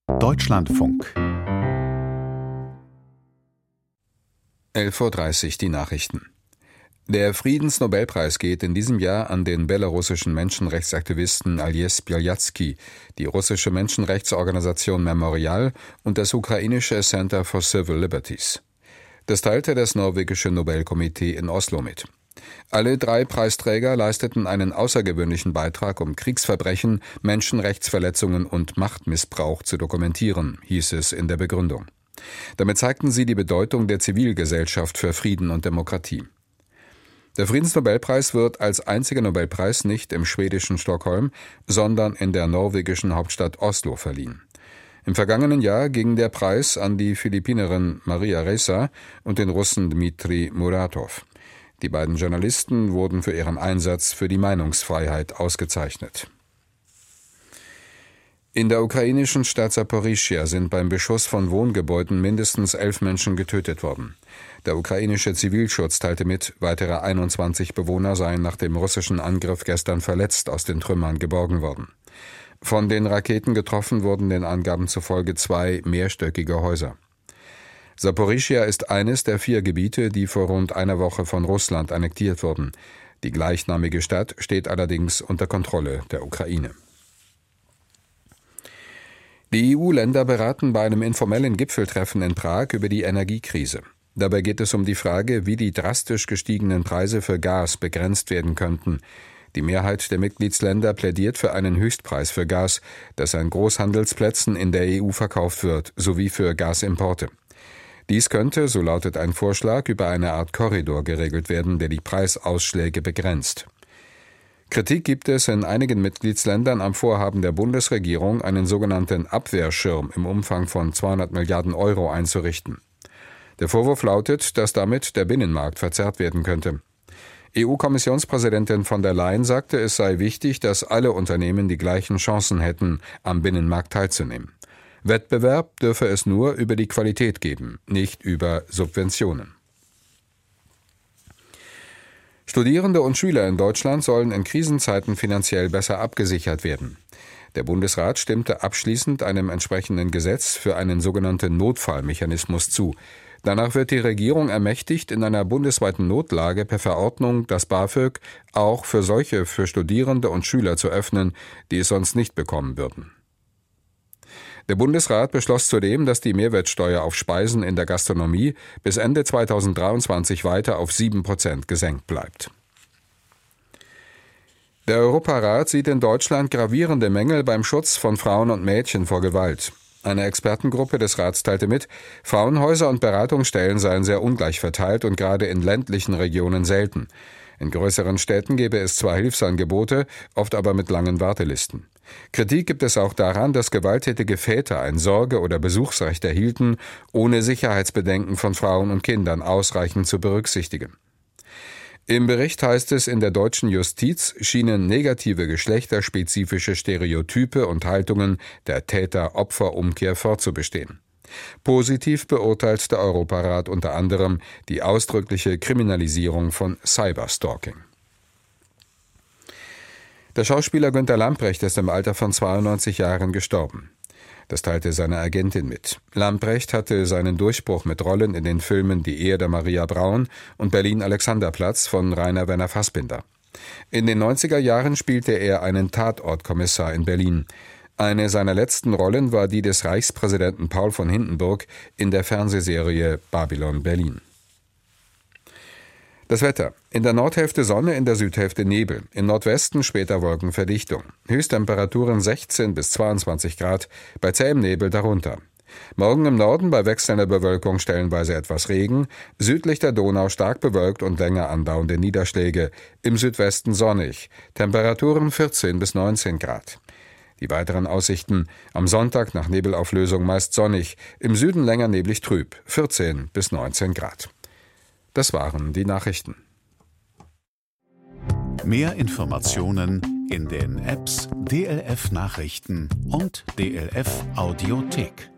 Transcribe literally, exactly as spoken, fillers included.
Deutschlandfunk. elf Uhr dreißig die Nachrichten. Der Friedensnobelpreis geht in diesem Jahr an den belarussischen Menschenrechtsaktivisten Ales Bialyatsky, die russische Menschenrechtsorganisation Memorial und das ukrainische Center for Civil Liberties. Das teilte das norwegische Nobelkomitee in Oslo mit. Alle drei Preisträger leisteten einen außergewöhnlichen Beitrag, um Kriegsverbrechen, Menschenrechtsverletzungen und Machtmissbrauch zu dokumentieren, hieß es in der Begründung. Damit zeigten sie die Bedeutung der Zivilgesellschaft für Frieden und Demokratie. Der Friedensnobelpreis wird als einziger Nobelpreis nicht im schwedischen Stockholm, sondern in der norwegischen Hauptstadt Oslo verliehen. Im vergangenen Jahr ging der Preis an die Philippinerin Maria Ressa und den Russen Dmitri Muratov. Die beiden Journalisten wurden für ihren Einsatz für die Meinungsfreiheit ausgezeichnet. In der ukrainischen Stadt Saporischschja sind beim Beschuss von Wohngebäuden mindestens elf Menschen getötet worden. Der ukrainische Zivilschutz teilte mit, weitere einundzwanzig Bewohner seien nach dem russischen Angriff gestern verletzt aus den Trümmern geborgen worden. Von den Raketen getroffen wurden den Angaben zufolge zwei mehrstöckige Häuser. Saporischschja ist eines der vier Gebiete, die vor rund einer Woche von Russland annektiert wurden. Die gleichnamige Stadt steht allerdings unter Kontrolle der Ukraine. Die E U-Länder beraten bei einem informellen Gipfeltreffen in Prag über die Energiekrise. Dabei geht es um die Frage, wie die drastisch gestiegenen Preise für Gas begrenzt werden könnten. Die Mehrheit der Mitgliedsländer plädiert für einen Höchstpreis für Gas, das an Großhandelsplätzen in der E U verkauft wird, sowie für Gasimporte. Dies könnte, so lautet ein Vorschlag, über eine Art Korridor geregelt werden, der die Preisausschläge begrenzt. Kritik gibt es in einigen Mitgliedsländern am Vorhaben der Bundesregierung, einen sogenannten Abwehrschirm im Umfang von zweihundert Milliarden Euro einzurichten. Der Vorwurf lautet, dass damit der Binnenmarkt verzerrt werden könnte. E U-Kommissionspräsidentin von der Leyen sagte, es sei wichtig, dass alle Unternehmen die gleichen Chancen hätten, am Binnenmarkt teilzunehmen. Wettbewerb dürfe es nur über die Qualität geben, nicht über Subventionen. Studierende und Schüler in Deutschland sollen in Krisenzeiten finanziell besser abgesichert werden. Der Bundesrat stimmte abschließend einem entsprechenden Gesetz für einen sogenannten Notfallmechanismus zu. Danach wird die Regierung ermächtigt, in einer bundesweiten Notlage per Verordnung das BAföG auch für solche für Studierende und Schüler zu öffnen, die es sonst nicht bekommen würden. Der Bundesrat beschloss zudem, dass die Mehrwertsteuer auf Speisen in der Gastronomie bis Ende zweitausenddreiundzwanzig weiter auf sieben Prozent gesenkt bleibt. Der Europarat sieht in Deutschland gravierende Mängel beim Schutz von Frauen und Mädchen vor Gewalt. Eine Expertengruppe des Rats teilte mit, Frauenhäuser und Beratungsstellen seien sehr ungleich verteilt und gerade in ländlichen Regionen selten. In größeren Städten gäbe es zwar Hilfsangebote, oft aber mit langen Wartelisten. Kritik gibt es auch daran, dass gewalttätige Väter ein Sorge- oder Besuchsrecht erhielten, ohne Sicherheitsbedenken von Frauen und Kindern ausreichend zu berücksichtigen. Im Bericht heißt es, in der deutschen Justiz schienen negative geschlechterspezifische Stereotype und Haltungen der Täter-Opfer-Umkehr fortzubestehen. Positiv beurteilt der Europarat unter anderem die ausdrückliche Kriminalisierung von Cyberstalking. Der Schauspieler Günter Lamprecht ist im Alter von zweiundneunzig Jahren gestorben. Das teilte seine Agentin mit. Lamprecht hatte seinen Durchbruch mit Rollen in den Filmen Die Ehe der Maria Braun und Berlin-Alexanderplatz von Rainer Werner Fassbinder. In den neunziger Jahren spielte er einen Tatortkommissar in Berlin. Eine seiner letzten Rollen war die des Reichspräsidenten Paul von Hindenburg in der Fernsehserie Babylon Berlin. Das Wetter. In der Nordhälfte Sonne, in der Südhälfte Nebel. Im Nordwesten später Wolkenverdichtung. Höchsttemperaturen sechzehn bis zweiundzwanzig Grad, bei zähem Nebel darunter. Morgen im Norden bei wechselnder Bewölkung stellenweise etwas Regen, südlich der Donau stark bewölkt und länger andauernde Niederschläge, im Südwesten sonnig, Temperaturen vierzehn bis neunzehn Grad. Die weiteren Aussichten: am Sonntag nach Nebelauflösung meist sonnig, im Süden länger neblig trüb, vierzehn bis neunzehn Grad. Das waren die Nachrichten. Mehr Informationen in den Apps D L F Nachrichten und D L F Audiothek.